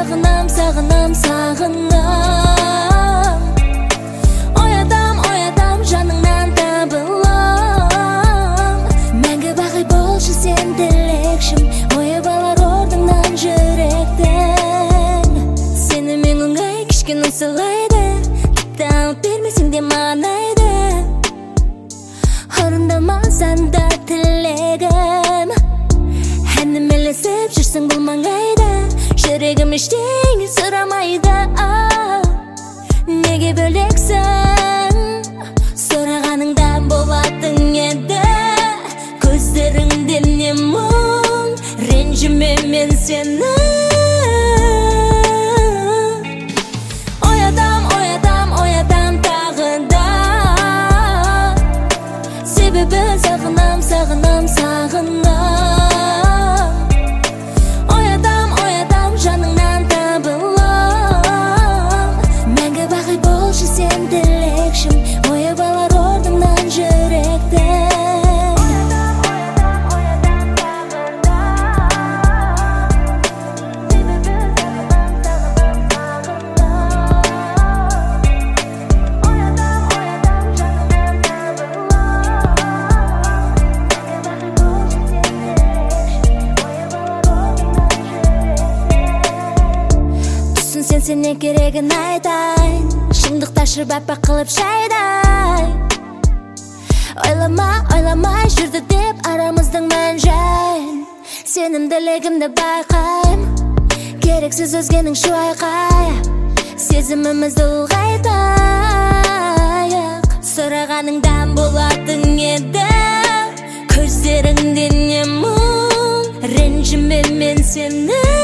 сағынам, сағынам, сағынам. Оятам, оятам, жаныңнан табылам. Мәңгі бақи болшы сен тілекшім, ойып алар ордыңнан жүректен. Сені мен оңай кішкене сылайды, тіпті алып бермесең де манайды. Орындамасаң да тілегім, әнім елесіп жүрсің бұл маңайда. Жүрегім ештеңе сұрамайды. Неге бөлексің? Сұрағаныңда болатын еді. Көздеріңде не мұң, ренжіме мен сені. Оятам, оятам, оятам тағы да. Себебі сағынам, сағынам, сағынам. Оятам, оятам, жаныңнан табылам. Мәңгі бақи болшы сен тілекшім, ойып алар ордыңнан жүректен. Сене керегін айтайын, шындықта шырбаппа қылып шайдай. Ойламай жүрді деп арамыздың мән жайын. Сенімділігімді байқайым, керексіз өзгенің шу айқай. Сезімімізді ұлғайтайық, сұрағаныңдан болатын еді. Көздеріңде не мұң, ренжіме мен сені.